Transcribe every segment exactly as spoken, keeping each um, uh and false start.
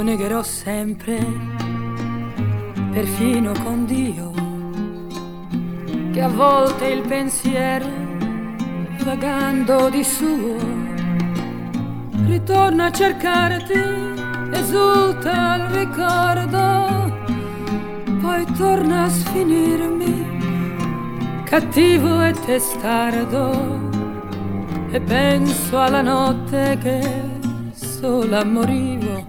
lo negherò sempre, perfino con Dio, che a volte il pensiero, vagando di suo, ritorna a cercarti, esulta il ricordo, poi torna a sfinirmi, cattivo e testardo, e penso alla notte che sola morivo,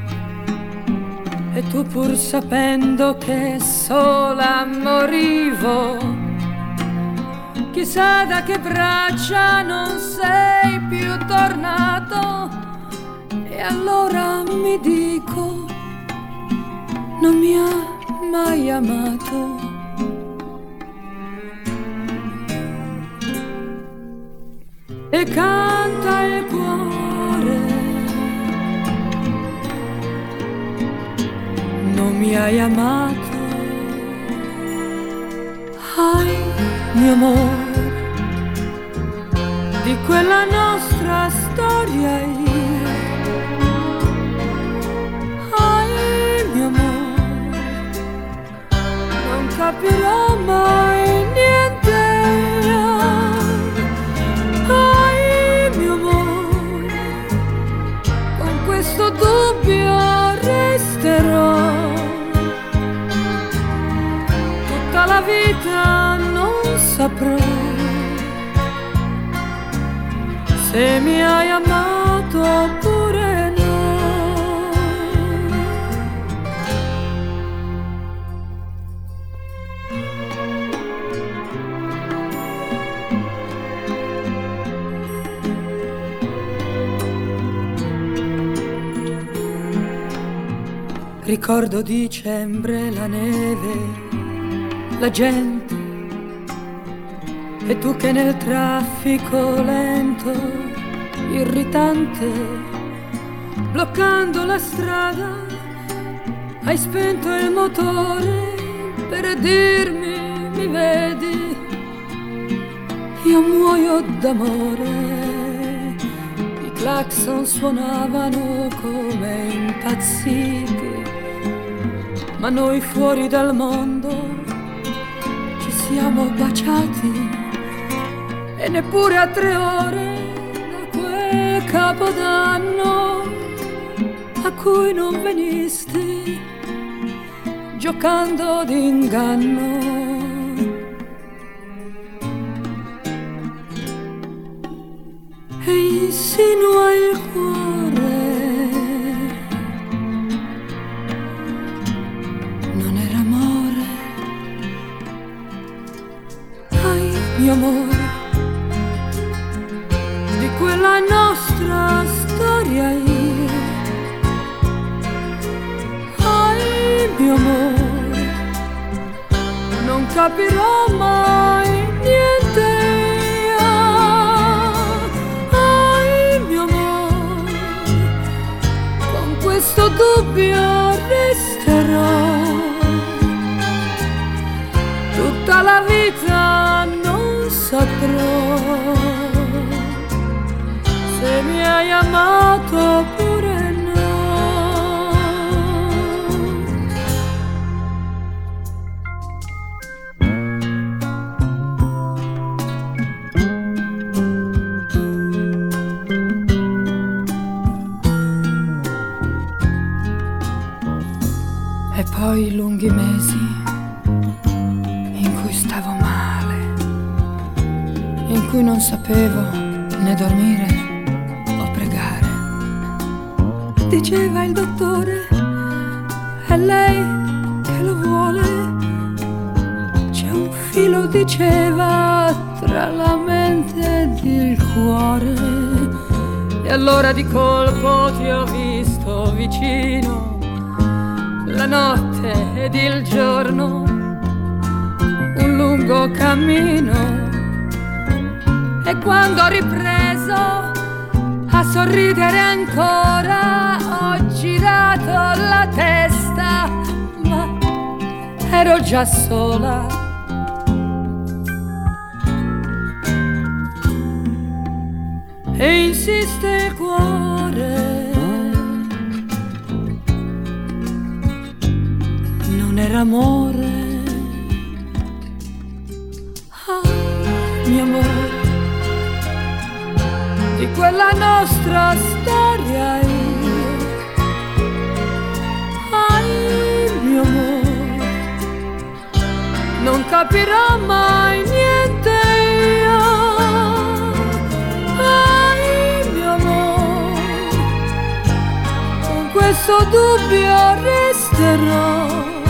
e tu pur sapendo che sola morivo, chissà da che braccia non sei più tornato, e allora mi dico, non mi ha mai amato. E canta il cuore, non mi hai amato. Ai, mio amore, di quella nostra storia io, ai, mio amore, non capirò mai niente. Ai, mio amore, con questo dubbio resterò tutta la vita, non saprò se mi hai amato oppure no. Ricordo dicembre, la neve, la gente, e tu che nel traffico lento, irritante, bloccando la strada, hai spento il motore per dirmi, mi vedi, io muoio d'amore. I clacson suonavano come impazziti, ma noi fuori dal mondo ci siamo baciati, e neppure a tre ore da quel capodanno a cui non venisti, giocando d'inganno. E insinua il cuore, non era amore. Ai, mio amore, di quella nostra storia io, ai, mio amore, non capirò mai niente. Questo dubbio resterò tutta la vita, non saprò se mi hai amato oppure no. E poi lunghi mesi in cui stavo male, in cui non sapevo né dormire o pregare. Diceva il dottore, è lei che lo vuole. C'è un filo, diceva, tra la mente ed il cuore. E allora di colpo ti ho visto vicino, la notte ed il giorno, un lungo cammino. E quando ho ripreso a sorridere ancora, ho girato la testa, ma ero già sola. E insiste il cuore, non era amore. Ah, mio amore, di quella nostra storia io, ai mio amore, non capirò mai niente io. Ai mio amore, con questo dubbio resterò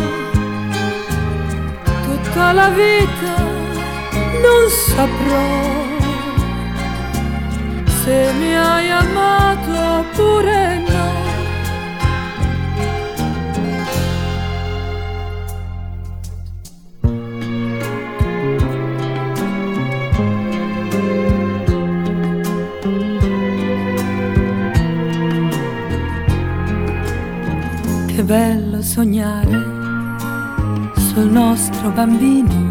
tutta la vita, non saprò se mi hai amato oppure no. Che bello sognare sul nostro bambino,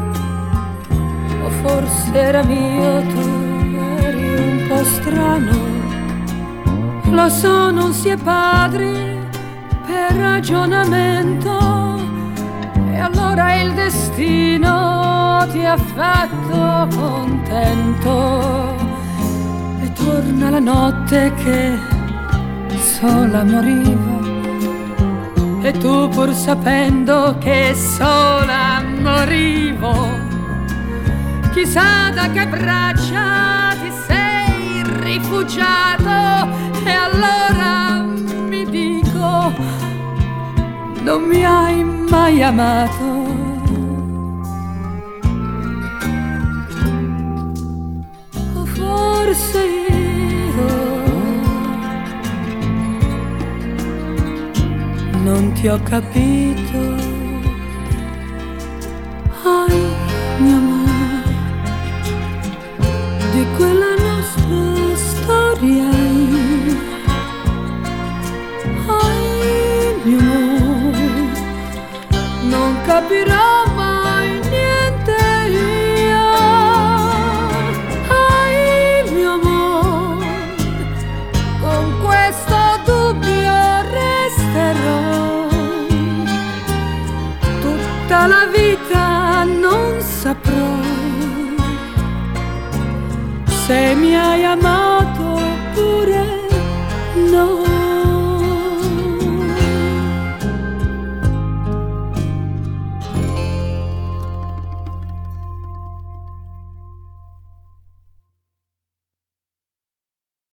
o forse era mio, tu eri un po' strano. Lo so, non si è padri per ragionamento, e allora il destino ti ha fatto contento. E torna la notte che sola morivo, e tu pur sapendo che sola morivo, chissà da che braccia ti sei rifugiato. E allora mi dico, non mi hai mai amato. O forse io non ti ho capito. Ai mio amore, di quella nostra storia io, ai mio amore, non capirò mai niente io. Ai mio amore, con questo dubbio resterò tutta la vita, non saprò se mi hai amato oppure no.